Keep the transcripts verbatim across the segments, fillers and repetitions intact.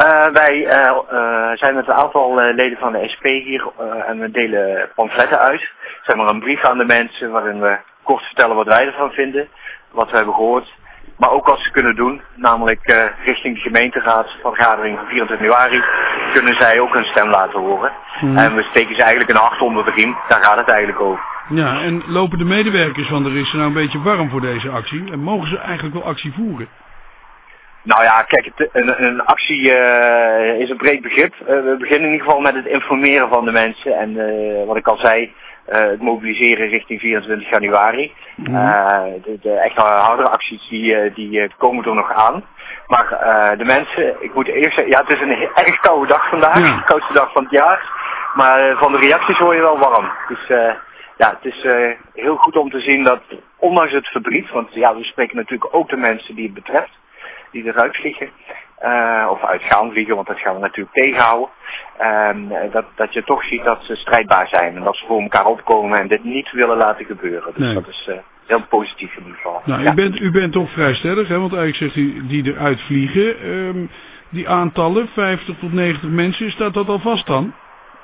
Uh, wij uh, uh, zijn met een aantal uh, leden van de S P hier uh, en we delen pamfletten uit. Zeg maar een brief aan de mensen waarin we kort vertellen wat wij ervan vinden, wat we hebben gehoord. Maar ook wat ze kunnen doen, namelijk uh, richting de gemeenteraadsvergadering van vierentwintig januari kunnen zij ook hun stem laten horen. Mm. En we steken ze eigenlijk een hart onder de riem, daar gaat het eigenlijk over. Ja, en lopen de medewerkers van de R I S nou een beetje warm voor deze actie? En mogen ze eigenlijk wel actie voeren? Nou ja, kijk, het, een, een actie uh, is een breed begrip. Uh, we beginnen in ieder geval met het informeren van de mensen en uh, wat ik al zei, uh, het mobiliseren richting vierentwintig januari. Mm. Uh, de, de echt hardere acties die, die komen er nog aan. Maar uh, de mensen, ik moet eerst zeggen, ja, het is een erg koude dag vandaag, ja. De koudste dag van het jaar. Maar uh, van de reacties hoor je wel warm. Dus uh, ja, het is uh, heel goed om te zien dat, ondanks het verdriet, want ja, we spreken natuurlijk ook de mensen die het betreft, die eruit vliegen, uh, of uit gaan vliegen, want dat gaan we natuurlijk tegenhouden, uh, dat, dat je toch ziet dat ze strijdbaar zijn en dat ze voor elkaar opkomen en dit niet willen laten gebeuren. Dus nee. Dat is uh, heel positief in ieder geval. Nou, ja. u, bent, u bent toch vrij stellig, hè? Want eigenlijk zegt u die eruit vliegen, um, die aantallen, vijftig tot negentig mensen, staat dat al vast dan?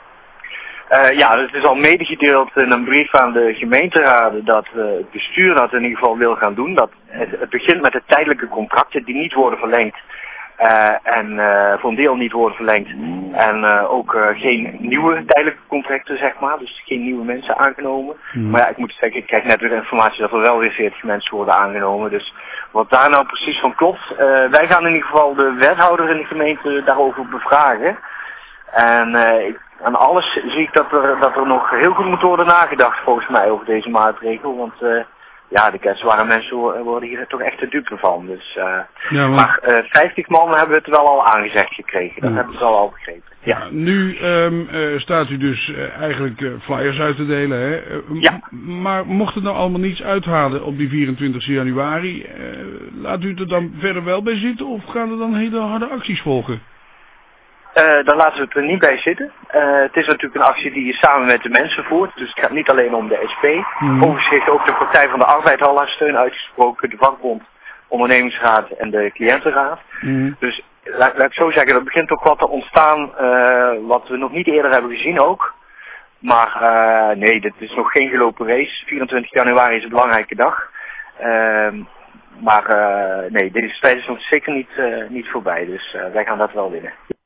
Uh, ja, het is al medegedeeld in een brief aan de gemeenteraden dat uh, het bestuur dat in ieder geval wil gaan doen. Dat het, het begint met de tijdelijke contracten die niet worden verlengd uh, en uh, voor een deel niet worden verlengd. En uh, ook uh, geen nieuwe tijdelijke contracten, zeg maar. Dus geen nieuwe mensen aangenomen. Mm. Maar ja, ik moet zeggen, ik krijg net weer informatie dat er wel weer veertig mensen worden aangenomen. Dus wat daar nou precies van klopt. Uh, wij gaan in ieder geval de wethouder in de gemeente daarover bevragen. En uh, ik Aan alles zie ik dat er, dat er nog heel goed moet worden nagedacht volgens mij over deze maatregel. Want uh, ja, de kwetsbare mensen worden hier toch echt de dupe van. Dus, uh, ja, maar maar uh, vijftig man hebben we het wel al aangezegd gekregen. Dat ja. hebben we wel al begrepen. Ja. Ja, nu um, uh, staat u dus uh, eigenlijk uh, flyers uit te delen. Hè? Uh, ja. Maar mocht het nou allemaal niets uithalen op die vierentwintigste januari, uh, laat u het er dan verder wel bij zitten of gaan er dan hele harde acties volgen? Uh, daar laten we het er niet bij zitten. Uh, het is natuurlijk een actie die je samen met de mensen voert. Dus het gaat niet alleen om de S P. Mm. Overigens heeft ook de Partij van de Arbeid al haar steun uitgesproken. De vakbond, ondernemingsraad en de cliëntenraad. Mm. Dus laat, laat ik zo zeggen, er begint toch wat te ontstaan uh, wat we nog niet eerder hebben gezien ook. Maar uh, nee, dit is nog geen gelopen race. vierentwintig januari is een belangrijke dag. Uh, maar uh, nee, deze strijd is nog zeker niet, uh, niet voorbij. Dus uh, wij gaan dat wel winnen.